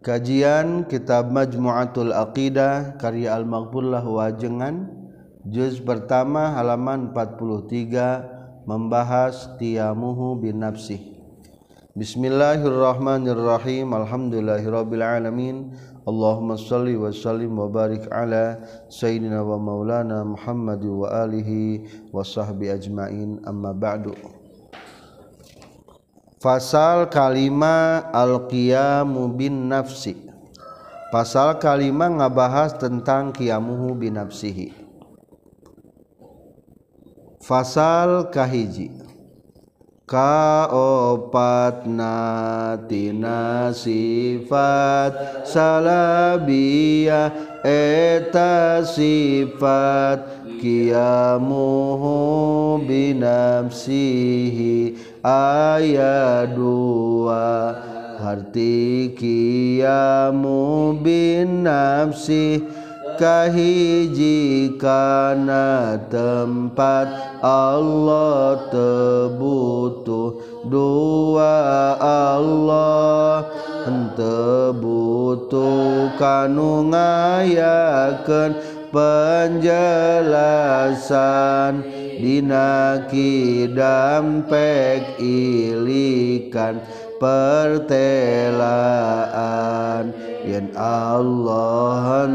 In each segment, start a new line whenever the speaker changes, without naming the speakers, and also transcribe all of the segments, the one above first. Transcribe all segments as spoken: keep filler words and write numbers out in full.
Kajian Kitab Majmu'atul Aqidah karya Al-Maghfurlah Wajengan, juz pertama halaman empat puluh tiga, membahas qiyamuhu bin nafsih. Bismillahirrahmanirrahim. Alhamdulillahirabbil alamin. Allahumma shalli wa sallim wa barik ala sayyidina wa maulana Muhammad wa alihi wa sahbi ajmain. Amma ba'du. Fasal kalima al-qiyamu bin nafsi. Pasal kalima ngabahas tentang qiyamuhu bin nafsihi. Fasal kahiji. Kaopatna tina sifat salabiyah eta sifat qiyamuhu bin nafsihi ayat dua. Harti qiyamu bin nafsi kahiji kana tempat Allah tebutuh, dua Allah tebutuh kanu ngayakeun penjelasan dina kidampek ilikan pertelaan yen Allah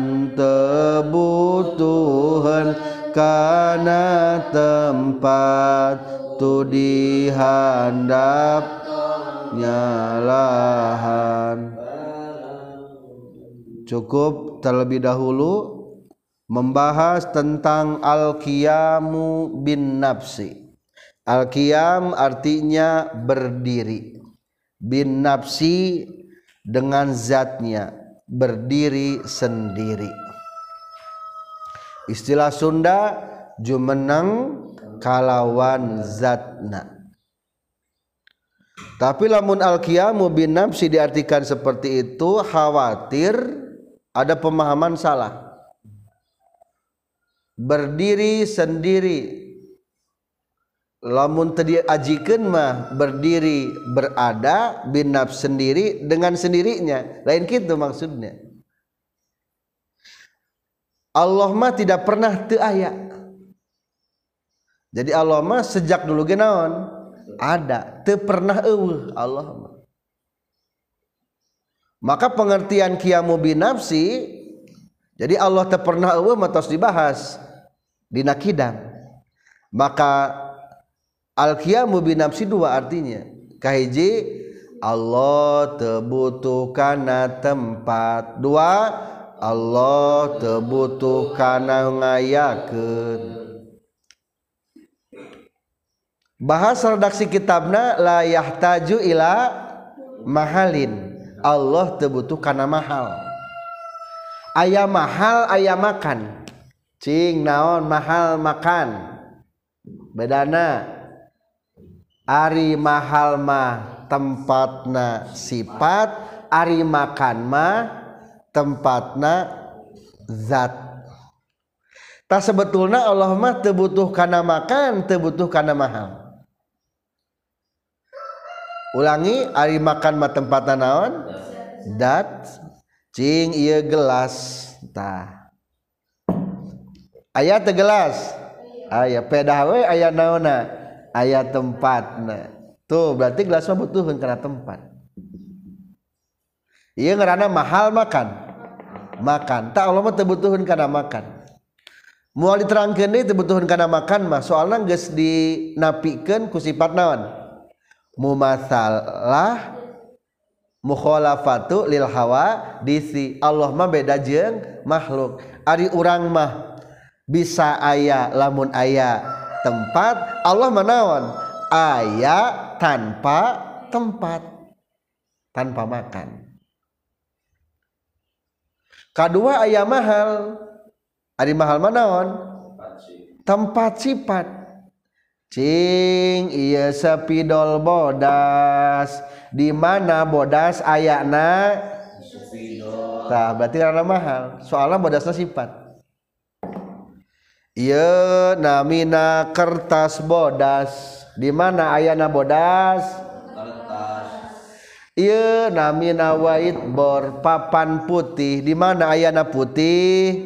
tebutuhan kana tempat tu dihandapnya lahan. Cukup terlebih dahulu membahas tentang al-qiyamu bin nafsi. Al-qiyam artinya berdiri, bin nafsi dengan zatnya, berdiri sendiri. Istilah Sunda jumeneng kalawan zatna. Tapi lamun al-qiyamu bin nafsi diartikan seperti itu, khawatir ada pemahaman salah. Berdiri sendiri, lamun tadi ajikeun mah berdiri berada, bin nafs sendiri dengan sendirinya, lain kitu maksudnya. Allah mah tidak pernah teu aya. Jadi Allah mah sejak dulu ge naon? Ada, teu pernah eueuh Allah mah. Maka pengertian qiyamu bin nafsi, jadi Allah teu pernah eueuh mah tos dibahas dina kidam. Maka al-qiyamu bin nafsi dua artinya. Kahiji Allah tebutuh kana tempat, dua Allah tebutuh kana ngayakeun. Bahasa redaksi kitabna la yahtaju ila mahalin. Allah tebutuh kana mahal. Aya mahal aya makan. Cing naon mahal makan. Bedana ari mahal mah tempatna sifat, ari makan mah tempatna zat. Tak sebetulna Allah mah teu butuh kana makan, teu butuh kana mahal. Ulangi, ari makan mah tempatna naon? Zat. Cing ieu gelas tah. Aya teu gelas? Aya pedah we aya naonna? Aya tempatna. Tuh berarti gelas mah butuhkeun kana tempat. Ieu ngaranna mahal makan. Makan. Tak Allah mah teu butuhkeun kana makan. Moal diterangkeun deui teu butuhkeun kana makan mah soalna geus dinapikeun ku sifat naon? Mumatsalah mukhalafatu lil hawa disi. Allah mah beda jeung makhluk. Ari urang mah bisa aya lamun aya tempat, Allah mah naon? Aya tanpa tempat, tanpa makan. Kadua aya mahal. Ari mahal mah naon? Tempat sifat. Cing ieu sepidol bodas, di mana bodas ayana? Tah berarti karena mahal. Soalnya bodasna sifat. Ieu namina kertas bodas. Di mana ayana bodas? Kertas. Ieu namina whiteboard papan putih di mana ayana putih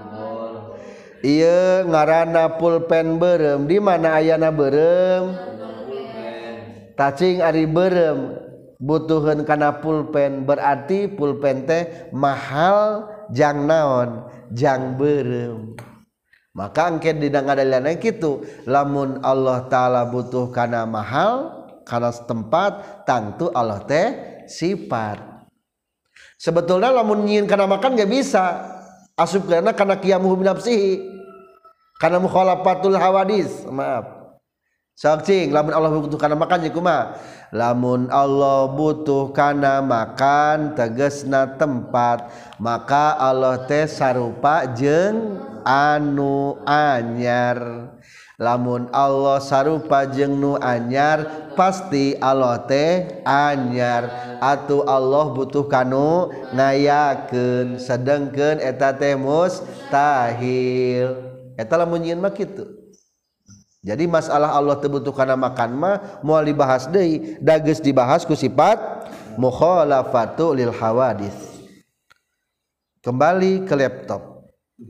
ieu ngaranna pulpen beureum di mana ayana beureum tacing ari beureum butuheun kana pulpen berarti pulpen teh mahal jang naon jang beureum maka engke dina ngadaliana kitu lamun Allah taala butuh kana mahal kana tempat tangtu Allah teh sifat sebetulnya lamun nyieun kana makan gak bisa asup karena kana qiyamuhu binafsihi kana mukhalafatul hawadis maaf sok cing lamun Allah butuh kana makan jeung kumaha lamun Allah butuh kana makan tegasna tempat maka Allah teh sarupa jeung anu anyar lamun Allah sarupa jeung nu anyar pasti Allah teh anyar atuh Allah butuh kanu ngayakeun sedengkeun eta teh mustahil eta lamun nyieun mah kitu jadi masalah Allah teu butuh kana makan mah moal dibahas deui da geus dibahas ku sifat mukhalafatu lil hawadits kembali ke laptop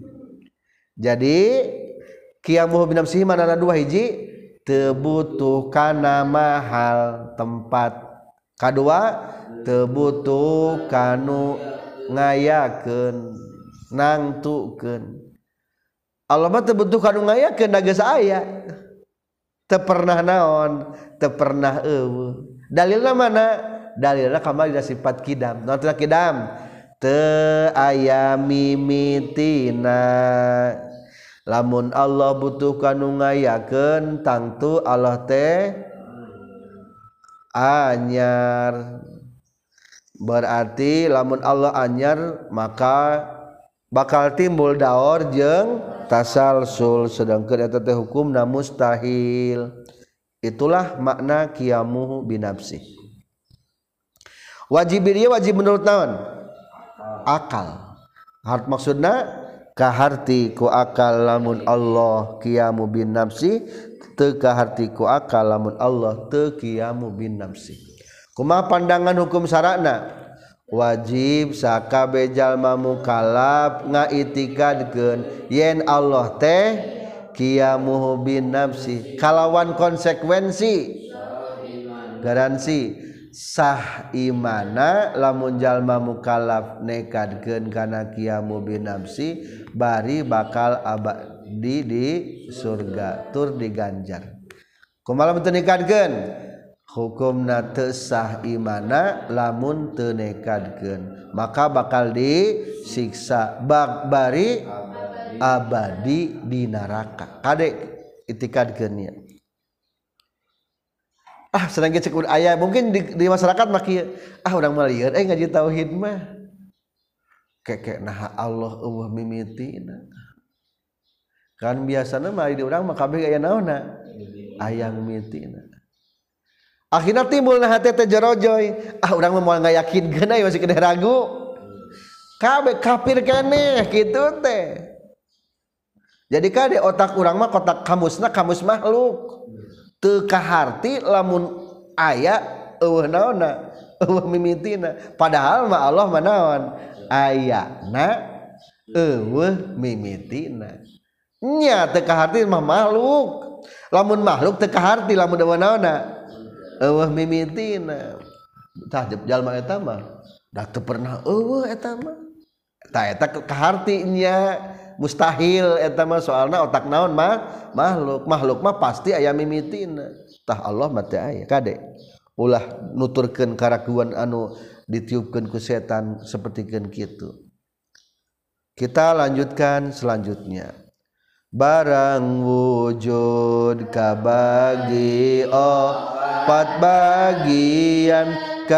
jadi qiyamuhu binafsihi manana dua hiji teu butuh kana mahal tempat kadua teu butuh kanu ngayakeun nangtukeun Allah mah teu butuh kanu ngayakeun da geus aya teu pernah naon teu pernah eueuh dalilna mana dalilna kamari da sifat qidam naon teh qidam teu aya mimitina lamun Allah butuh kanu ngayakeun tangtu Allah teh anyar berarti lamun Allah anyar maka bakal timbul daor jeung tasalsul sedangkeun eta teh hukumna mustahil itulah makna qiyamuhu binafsi wajib ieu wajib menurut naon akal hart maksudna kaharti ku akal lamun Allah qiyamu bin nafsi teu kaharti ku akal lamun Allah teu qiyamu bin nafsi kumaha pandangan hukum syara'na wajib sakabeh jalma mukallaf ngaitikadkeun yen Allah teh qiyamu bin nafsi kalawan konsekuensi garansi sah imana lamun jalma mukallaf nekadkeun kana qiyamu bin nafsi bari bakal abadi di surga tur diganjar kumaha lamun teu nekadkeun hukumna teu sah imana lamun teu nekadkeun maka bakal disiksa bari abadi di neraka kade itikadkeunnya ah sedang cek aya mungkin di, di masyarakat maki ah urang mah lieur eh ngaji tauhid mah keke nah Allah eueuh mimitina kan biasana mah di urang mah kabeh aya naonna aya mimitina akhirna timbul nah hate teh jorojoy ah urang mah moal ngayakinkeun aya masih kedah ragu kabeh kafir keneh kitu teh jadi kade otak urang mah kotak kamusna kamus makhluk teu kaharti lamun aya eueuh naonna eueuh mimitina padahal mah Allah mah naon ayana eueuh mimitina nya teu kaharti mah makhluk lamun makhluk teu kaharti lamun eueuh naonna eueuh mimitina tah jalma eta mah da teu pernah eueuh eta mah tah eta kaharti nya mustahil eta mah soalna otak naon mah makhluk makhluk mah pasti aya mimitina tah Allah mah teu aya kade ulah nuturkeun karaguan anu ditiupkeun ku setan sapertikeun kitu kita lanjutkan selanjutnya barang wujud kabagi opat bagian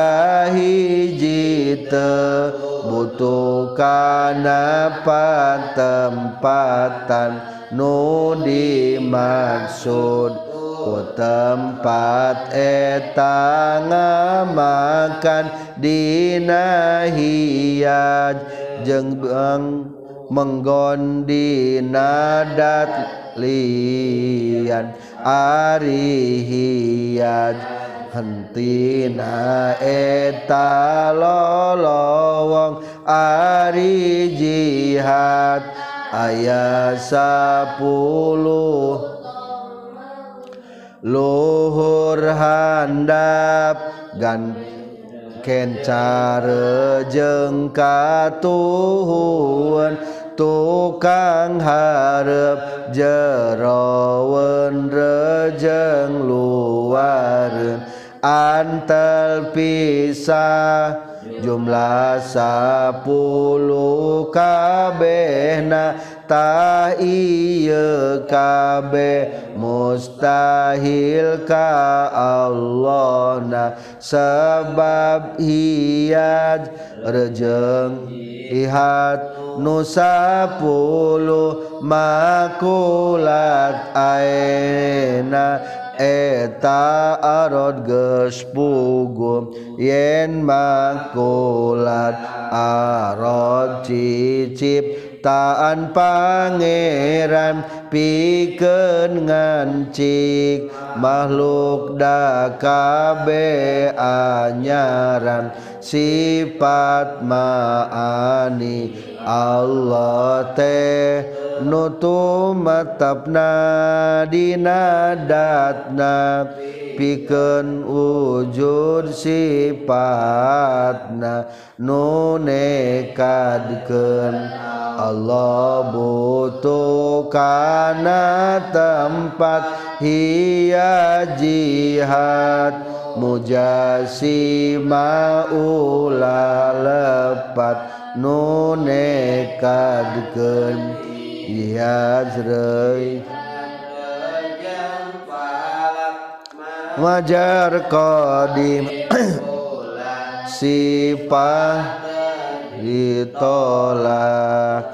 kahiji teu butuh kana patempatan nu dimaksud ku tempat eta ngamakan dina hiyaj jeung menggon dina dat lian ari hiyaj hentina eta lolowong ari jihad aya sapuluh luhur handap gan kencare jeung katuhun tukang hareup jeroeun rejeng luareun antel pisah jumlah sapuluh kabehna tah ieu kabeh mustahil ka Allahna sabab hiyaj rejeng ihat nu sapuluh makulat aena eta arod geus puguh yen makulat arod ciciptaan pangeran pikeun ngancik makhluk da kabeh anyaran sifat ma'ani Allah teh nutu matapna dina datna pikeun wujud sifatna nu nekadkeun Allah butuh kana tempat hiya jihad mujasima ulah lepat nu nekadkeun ihazrei wajar qadim sifah ditolak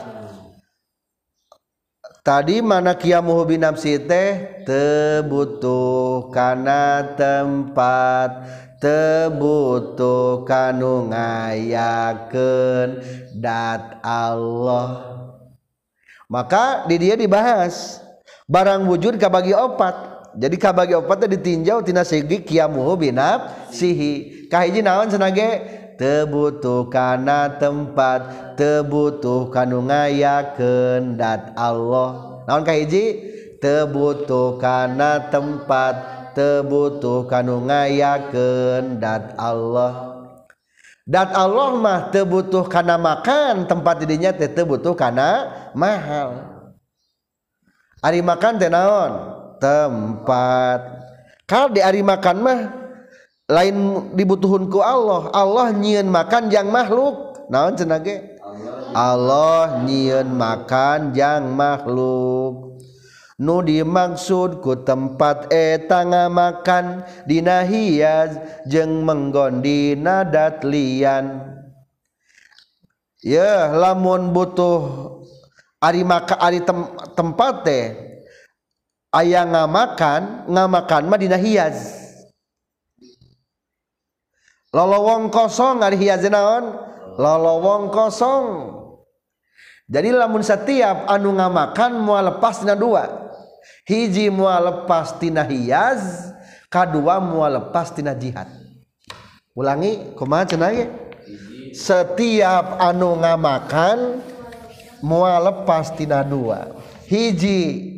tadi mana qiyamuhu binafsi teh teu butuh kana tempat teu butuh kanu ngayakeun dat Allah. Maka di dia dibahas barang wujud kabagi opat. Jadi kabagi opat teh ditinjau tina segi qiyamuhu binafsihi. Kahiji naon cenah ge? Teu butuh kana tempat, teu butuh kanu ngayakeun dat Allah. Naon kahiji? Teu butuh kana tempat, teu butuh kanu ngayakeun dat Allah. Dat Allah mah teu butuh kana makan, tempat didinya teh teu butuh kana mahal. Ari makan teh naon? Tempat. Kalau di ari makan mah lain dibutuhun ku Allah. Allah nyieun makan jang makhluk. Naon cenah ge? Allah nyieun makan jang makhluk. Nu dimaksud ku tempat eta ngamakan dina hiaz jeung menggon dina dat lian. Ya lamun butuh ari maka ari tem, tempat teh aya ngamakan, ngamakan mah dina hiaz. Lolowong kosong ari hiaz naon? Lolowong kosong. Jadi lamun setiap anu ngamakan moal lepas dina dua. Hiji moal lepas tina hiaz, kadua moal lepas tina jihad. Ulangi kumaha cenah ge? Setiap anu ngamakan moal lepas tina dua. Hiji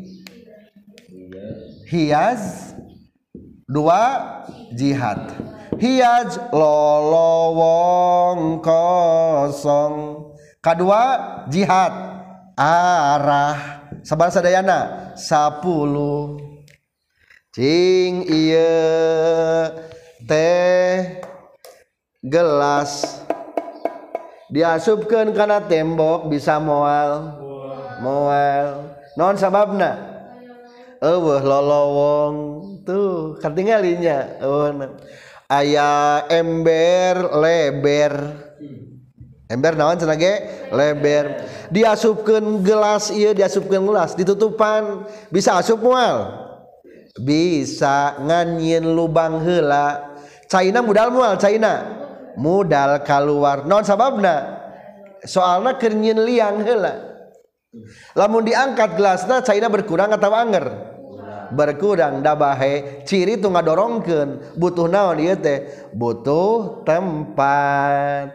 hiaz, dua jihad. Hiaz lolowong kosong. Kadua jihad arah sabar sadayana sepuluh cing ieu teh gelas diasupkeun kana tembok bisa moal moal naon sababna eueuh lolowong tuh katinggalinya eueuh aya ember leber. Ember naon cenah ge? Leber. Diasupkeun gelas ieu diasupkeun gelas ditutupan bisa asup moal. Bisa nganyieun lubang heula. Caina modal moal caina. Modal kaluar. Naon sababna? Soalna keur nyieun liang heula. Lamun diangkat gelasna caina berkurang atawa anger? berkurang da bahe ciri tu ngadorongkeun butuh naon ieu teh butuh tempat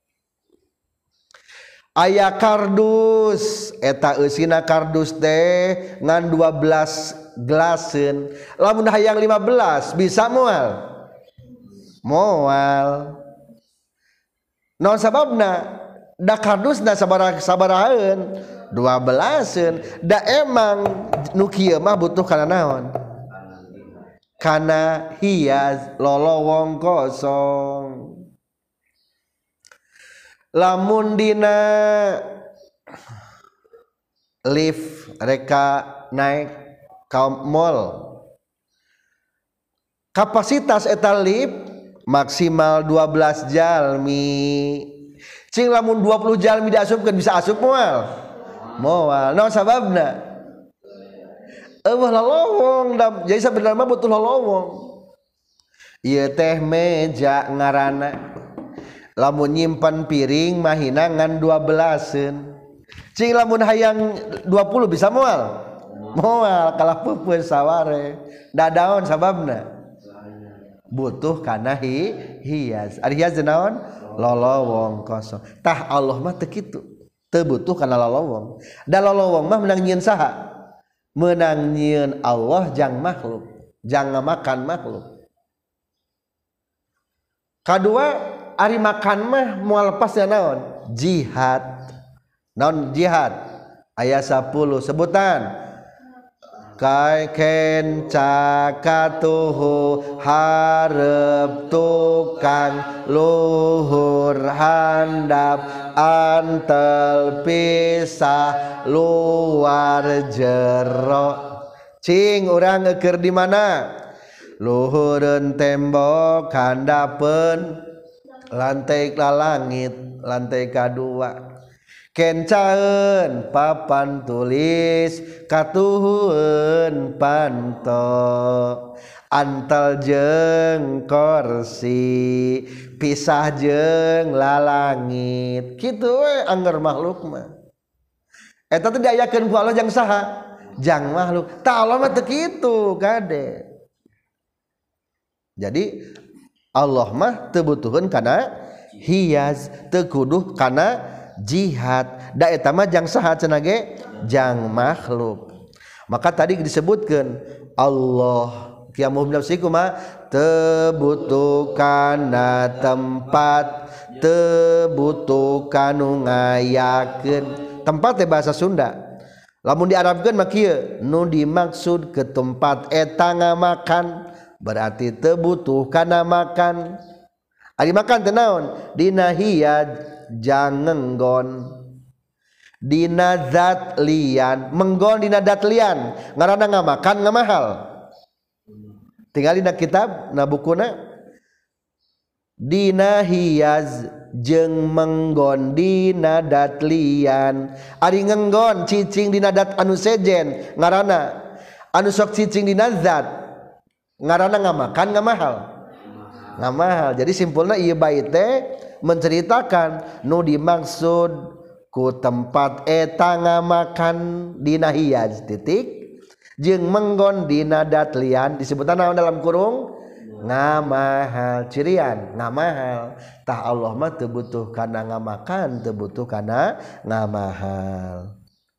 aya kardus eta eusina kardus teh ngan dua belas glaseun lamun hayang lima belas bisa moal moal naon sababna da kardusna sabaraha sabarahaeun dua belasan da emang nu kieu mah butuh kana naon kana hias lolowong kosong lamun dina lift reka naik ka mall kapasitas eta lift maksimal dua belas jalmi cing lamun dua puluh jalmi diasupkeun bisa asup moal moal naon sababna eueuh lolowong jadi sabenerna mah butuh lolowong ieu teh meja ngaranna lamun nyimpen piring mah hinangan dua belasan cing lamun hayang dua puluh bisa moal moal kalah peupeus saware da daon sababna butuh kana hi hias ari hias naon lolowong kosong tah Allah mah teu kitu teu butuh kana lolowong da lolowong mah meunang nyieun saha meunang nyieun Allah jang makhluk jang ngamakan makhluk kadua ari makan mah moal lepasnya naon jihad naon jihad aya sepuluh sebutan kai ken cakatuhu hareup tukang luhur handap antel pisah luar jero cing urang ngeukeur di mana luhureun tembok handapeun lantai ka langit lantai kadua kencaeun papan tulis katuhun panto antal jeung kursi pisah jeung lalangit kitu we angger makhluk mah eta teh diayakeun ku Allah jang saha jang makhluk tah Allah mah teu kitu kade jadi Allah mah teu butuheun kana hias teu kudu kana jihad da eta mah jang saha cenah ge jang makhluk maka tadi disebutkeun Allah kiamuh nafsiku mah teu butuh kana tempat teu butuh kanu ngayakeun tempat teh bahasa Sunda lamun diarabkeun mah kieu nu dimaksud ke tempat eta ngamakan berarti teu butuh kana makan ari makan teh naon dina hiad jang ngenggon dina zat lian menggon dina zat lian ngaranna ngamakan ngamahal tinggal dina kitab na bukuna dina hiaz jeung menggon dina dat lian ari ngenggon cicing dina dat anu sejen ngaranna anu sok cicing dina zat ngaranna ngamakan ngamahal ngamahal jadi simpulna ieu bait teh menceritakan nu dimaksud ku tempat eta ngamakan dina hiaz titik jeung menggon dina dat lian disebutan naon dalam kurung ngamahal cirian ngamahal tah Allah mah teu butuh kana ngamakan teu butuh kana ngamahal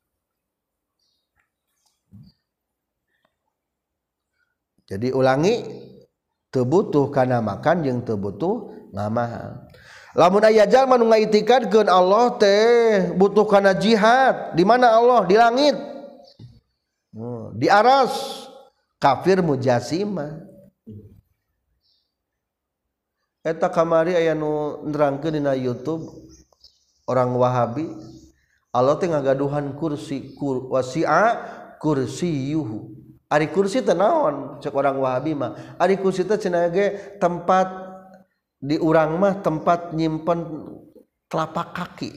jadi ulangi teu butuh kana makan jeung teu butuh ngamahal lamun aya jalma nu ngaitikadkeun Allah teh butuh kana jihad di mana Allah di langit di aras kafir mujasimah eta kamari aya nu nerangkeun dina YouTube orang Wahabi Allah teh ngagaduhan kursi kur, wasi'a kursiyuhu ari kursi teh naon cek orang Wahabi mah ari kursi teh cenah ge tempat di urang mah tempat nyimpen telapak kaki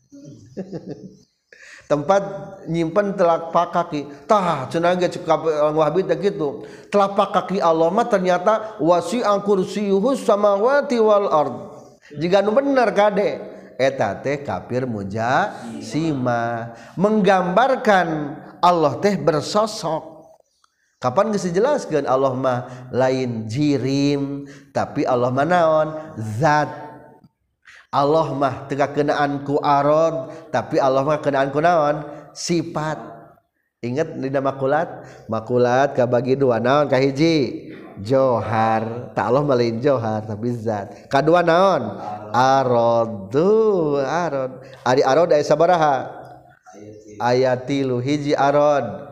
tempat nyimpen telapak kaki tah cenah ge cek orang Wahabi teh kitu telapak kaki Allah mah ternyata wasi'a kursiyuhu samawati wal ard jiga nu bener kade eta teh kafir mujasimah menggambarkan Allah teh bersosok Kapan geus dijelaskeun Allah mah lain jirim tapi Allah mah naon zat. Allah mah teu kakenaan ku arad tapi Allah mah kenaan ku naon sifat. Ingat dina makulat makulat kabagi dua naon kahiji johar tak Allah mah lain johar tapi zat. Kadua naon aradu arad. Ari arad aya sabaraha ayat tilu hiji arad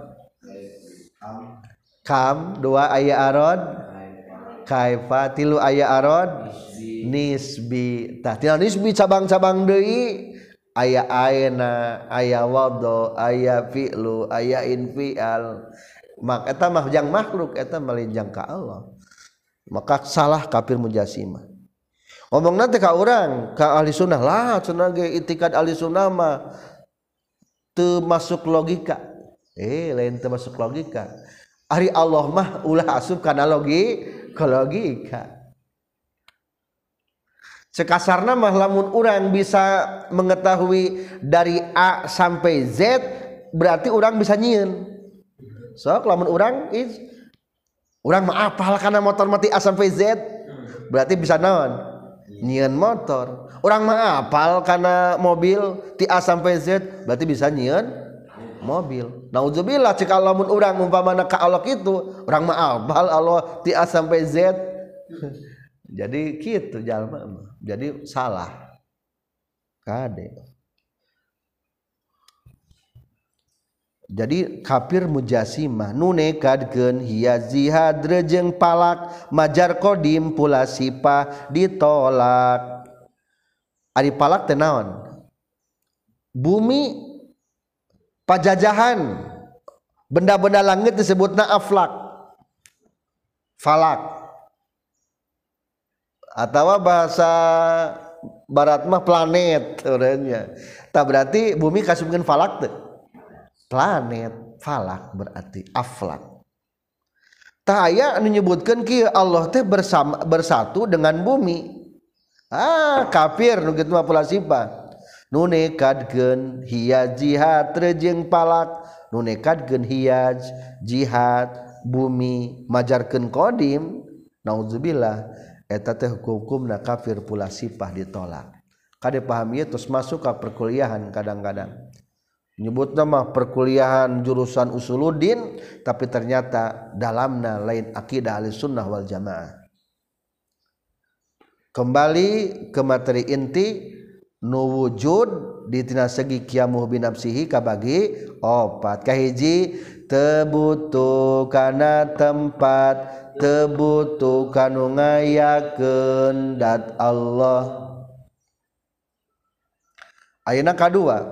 kam dua aya arad kaifa tilu aya arad nisbi tah tina nisbi cabang-cabang deui aya aina aya wadho aya fi'lu aya infial mak eta mah jang makhluk eta melinjang ka Allah maka salah kafir mujassimah. Ngomongna teh ka urang ka ahli sunnah lah cenah ge itikad ahli sunnah mah teu masuk logika eh lain teu masuk logika. Ari Allah mah ulah asup kana logi ka logika. Sekasarna mah lamun urang bisa mengetahui dari A sampai Z berarti urang bisa nyieun. Sok lamun urang is urang mah apal kana motor mati A sampai Z berarti bisa naon? Nyieun motor. Urang mah apal kana mobil ti A sampai Z berarti bisa nyieun mobil. Nauzubillah cek lamun urang umpamana ka Allah kitu, urang mah apal Allah ti A sampai Z. Jadi kitu jalma mah. Jadi salah. Kade. Jadi kafir mujassimah nu nekadkeun hiya zihad jeung palak majar qadim pula sifah ditolak. Ari palak teh naon? Bumi pajajahan benda-benda langit disebutna aflak falak atau bahasa barat mah planet urangnya tak berarti bumi kasupkeun falak teh planet falak berarti aflak tah aya anu nyebutkeun kieu Allah teh bersama bersatu dengan bumi ah kafir nu kitu mah pula sifat nu nekadkeun hiya jihad jeung palak nu nekadkeun hiya jihad bumi majarkeun qadim naudzubillah eta teh hukumna kafir pula sifah ditolak. Kade paham ieu terus masuk ka perkuliahan kadang-kadang nyebutna mah perkuliahan jurusan usuluddin tapi ternyata dalamna lain akidah ahlussunnah wal jamaah. Kembali ke materi inti nu wujud di tina segi qiyamuh binafsihi kabagi opat kahiji teu butuh kana tempat teu butuh kanu ngayakeun dat Allah. Ayeuna kadua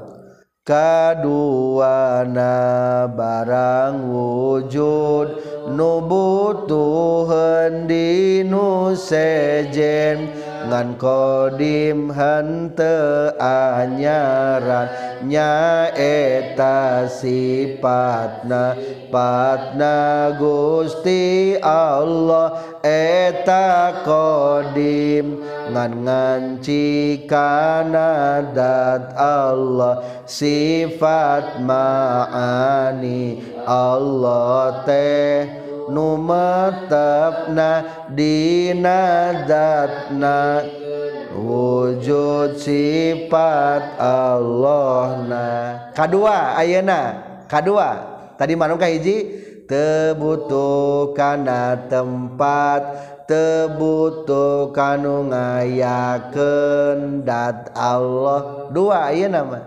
kaduana barang wujud nu butuheun dinu sejen ngan qadim henteu anyaran nyaeta sifatna patna Gusti Allah eta qadim ngan nganci kana dat Allah sifat ma'ani Allah teh nu matepna dina zatna wujud sifat Allahna. Kadua ayeuna kadua tadi manungka hiji teu butuh kana tempat teu butuh kanu ngayakeun dat Allah. Dua ayeuna mah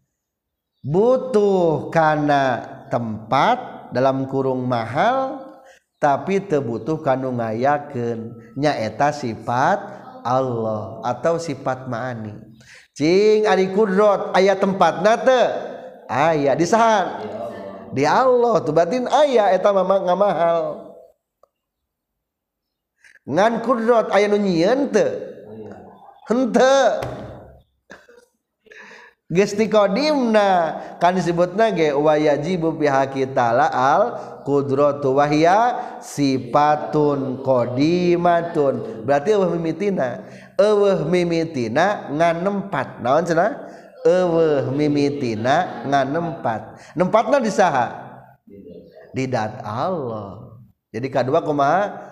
butuh kana tempat dalam kurung mahal tapi teu butuh kanu ngayakeun nyaeta sifat Allah atau sifat ma'ani. Cing ari kudrot aya tempatna teu? Aya di saha? Di Allah tuh batin aya eta mah ngamahal. Ngan kudrot aya nu nyieun teu? Henteu. Geus ti qadimna kan disebutna ge wa yajibu fi haqqi ta'ala al qudratu wa hiya sifatun qadimatun berarti eueuh mimitina eueuh mimitina nganempat naon cenah eueuh mimitina nganempat nempatna di saha di dat Allah. Jadi kedua kumaha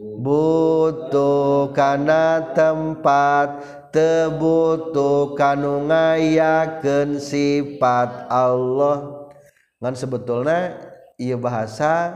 butuh kana tempat tebutuh kanu ngayakeun sifat Allah. Ngan sebetulna ieu bahasa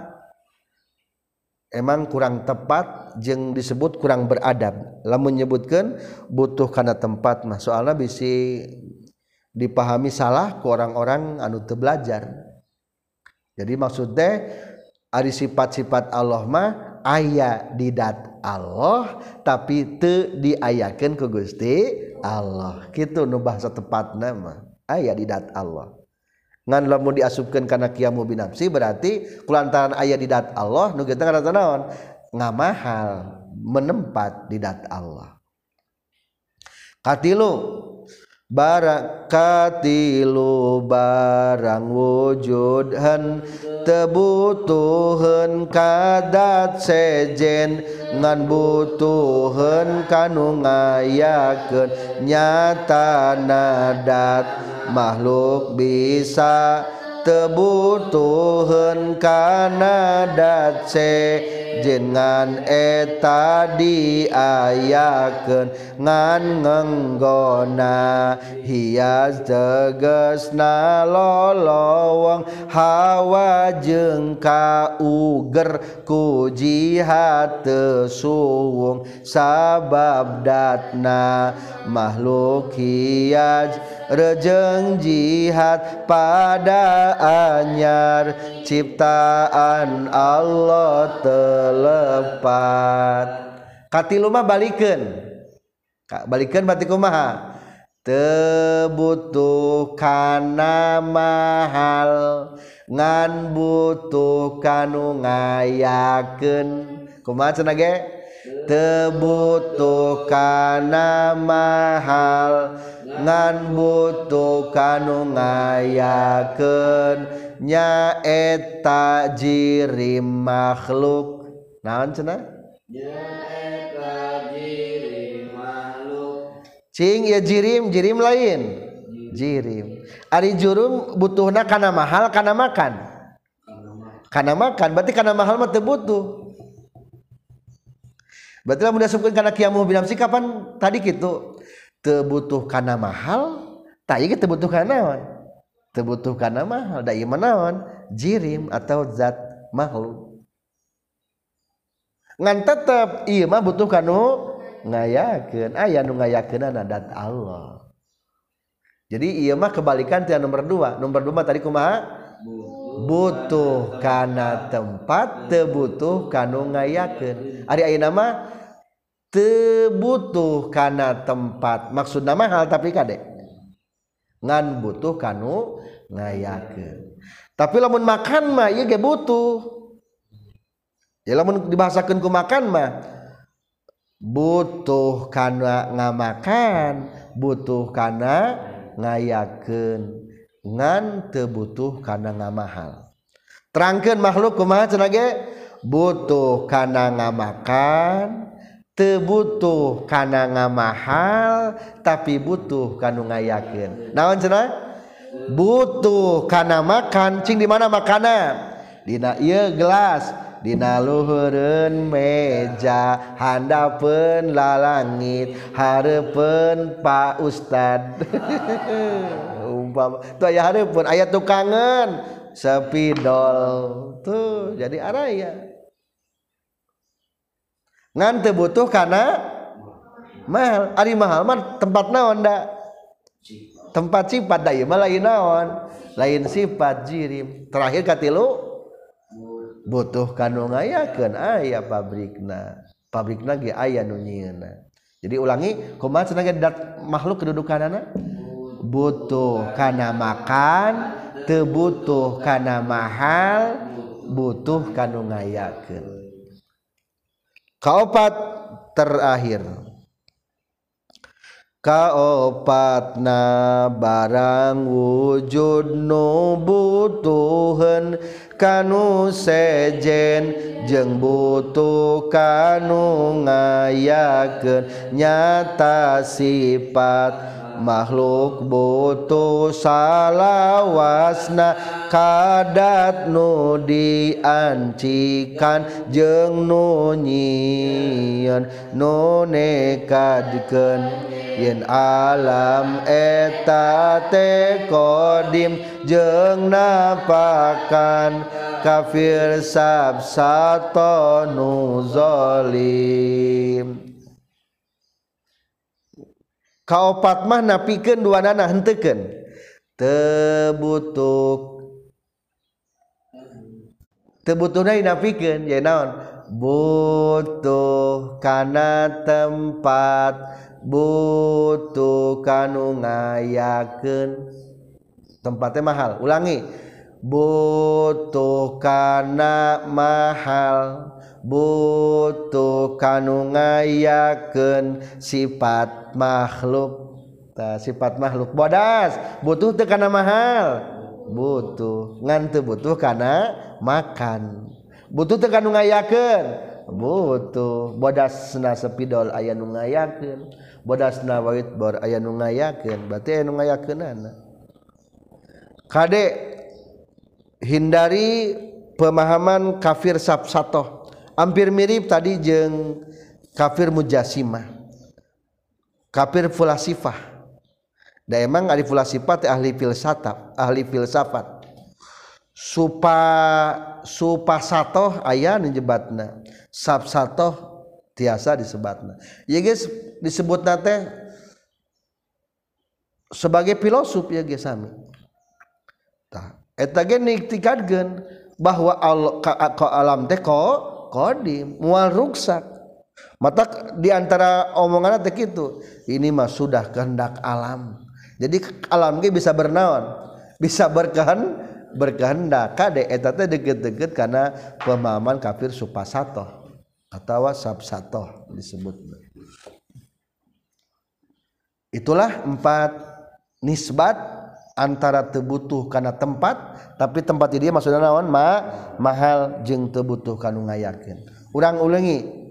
emang kurang tepat jeung disebut kurang beradab. Lamun nyebutkeun butuh kana tempat mah soalna bisi dipahami salah ku orang-orang anu teu belajar. Jadi maksud teh ari sifat-sifat Allah mah aya di dat Allah tapi teu diayakeun ku Gusti Allah. Kitu nu bahasa tepatna mah aya di dat Allah. Ngan lamun diasupkeun kana qiyamu binafsi berarti kulantaran aya di dat Allah nu kitu ngaranna naon? Ngamahal menempat di dat Allah. Katilu barakatilu barang wujudhan tebutuhan kadat sejen ngan butuhan kanu ngayakeun nyata nadat makhluk bisa tebutuhan kana dat sejen ngan eta diayakeun ngan ngenggona hias tegesna lolowong hawa jeung kauger ku jihad teu suwung sabab datna makhluk hias rejeng jihad pada anyar ciptaan Allah telepat. Katilu mah balikeun. Balikeun berarti kumaha? Tebutuh kana mahal ngan butuh kanu ngayakeun. Kumaha cenah ge? Tebutuh kana mahal ngan butuh kanu ngayakeun nya eta jirim makhluk. Naon cenah? Nya eta jirim makhluk. Cing ya jirim, jirim lain. Jirim. Ari jurum butuhna kana mahal kana makan. Kana makan berarti kana mahal mah teu butuh. Berarti lamun disebutkeun kana qiyamu binafsi kapan tadi kitu? Teu butuh kana mahal, tah ieu teu butuh kana naon? Teu butuh kana mahal, da ieu mah naon? Jirim atau zat makhluk. Ngan tetep ieu mah butuh kanu ngayakeun, aya nu ngayakeunana dat Allah. Jadi ieu mah kebalikan ti nomor dua. Nomor dua mah tadi kumaha? Butuh kana tempat, teu butuh kanu ngayakeun. Ari ayeuna mah teu butuh kana tempat, maksudna mahal tapi kade ngan butuh kanu ngayakeun. Tapi lamun makan mah ieu ge butuh. Ya lamun dibahasakeun ku makan mah butuh kana ngamakan, butuh kana ngayakeun ngan teu butuh kana ngamahal. Terangkeun makhluk kumaha cenah ge? Butuh kana ngamakan, teu butuh kana ngamahal tapi butuh kanu ngayakeun. Naon cenah? Butuh kana makan, cing di mana makanna? Dina ieu gelas, dina luhureun meja, handapeun lalangit, hareupeun Pak Ustad. Umpama tuh aya hareupeun aya tukangan sepidol tuh jadi araya. Ngan teu butuh kana mahal. Ari mahal mah tempat naon da? Tempat sifat da ieu mah lain naon? Lain sifat jirim. Terakhir katilu butuh kanu ngayakeun aya pabrikna. Pabrikna ge aya nu nyieunna. Jadi ulangi kumaha cenah ge dat makhluk kedudukanana? Butuh kana makan, teu butuh kana mahal, butuh kanu ngayakeun. Kaopat terakhir. Kaopatna barang wujud nu butuheun kanu sejen jeung butuh kanu ngayakeun nyata sifat makhluk butuh salawasna kadat nu diancikan jeung nu nyieun nu nekadkeun yen alam eta teh qadim jeung napakan kafir sabsato nu zalim. Kaopat mah napikeun duanana henteukeun teu butuh teu butuhna napikeun ya naon butuh kana tempat butuh kanu ngayakeun tempatnya mahal. Ulangi butuh kana mahal butuh kanu ngayakeun sifat makhluk. Tah sifat makhluk bodas butuh teu kana mahal butuh ngan teu butuh kana makan butuh teu kanu ngayakeun butuh bodasna sepidol aya nu ngayakeun bodasna wait bor aya nu ngayakeun berarti aya nu ngayakeunana. Kade hindari pemahaman kafir sabsatoh hampir mirip tadi jeung kafir mujasimah kafir fulasifah. Da emang ahli fulasifah teh ahli filsafat ahli filsafat supa supasatoh aya nu nyebatna sabsatoh tiasa disebatna ya geus disebutna teh sebagai filosof ya geus sami. Tah eta ge niktikadkeun bahwa alam teh qadim moal ruksak. Mata diantara omongan teh kitu ini mah sudah kehendak alam. Jadi alam ge bisa bernaon bisa berkehendak berkehendak kade eta teh deukeut-deukeut kana pemahaman kafir supasatoh atawa sabsatoh disebut. Itulah empat nisbat antara teu butuh kana tempat tapi tempat ieu maksudna naon ma mahal jeung teu butuh kanu ngayakeun. Urang uleungi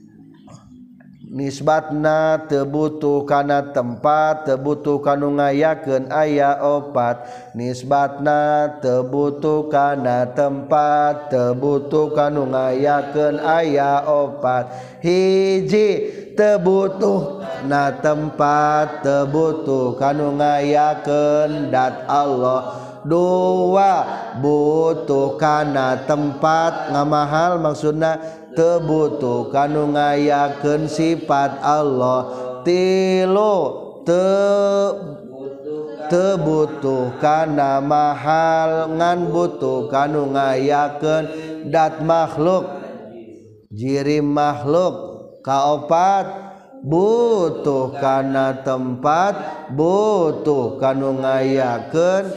nisbatna teu butuh kana tempat teu butuh kanu ngayakeun aya opat. Nisbatna teu butuh kana tempat teu butuh kanu ngayakeun aya opat. Hiji teu butuh na tempat teu butuh kanu ngayakeun dat Allah. Dua butuh kana tempat ngamahal maksudna teu butuh kanu ngayakeun sifat Allah. Tilu teu teu butuh kana mahal ngan butuh kanu ngayakeun dat makhluk jirim makhluk. Kaopat butuh kana tempat butuh kanu ngayakeun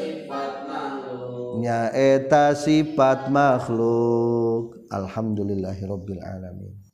nya eta sifat makhluk. Alhamdulillahirabbil alamin.